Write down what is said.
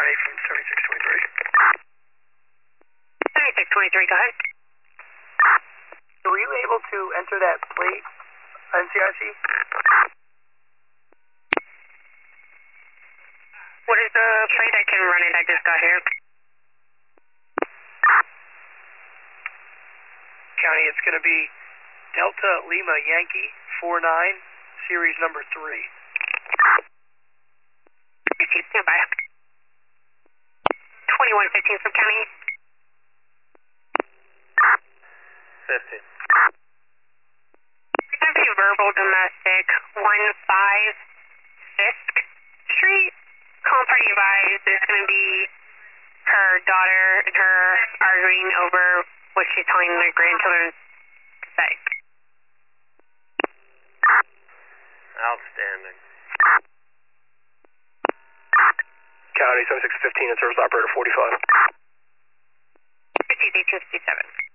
County from 7623. 7623, go ahead. So were you able to enter that plate on CIC? What is the plate? I can run it. I just got here. County, it's going to be Delta Lima Yankee 49, series number 3. Stand by. 2115 from County. 50. It's going to be verbal domestic 15 Fisk Street. Calm party advised. There's going to be her daughter and her arguing over what she's telling their grandchildren to say. Outstanding. County 7615 and service operator 45. 58 57.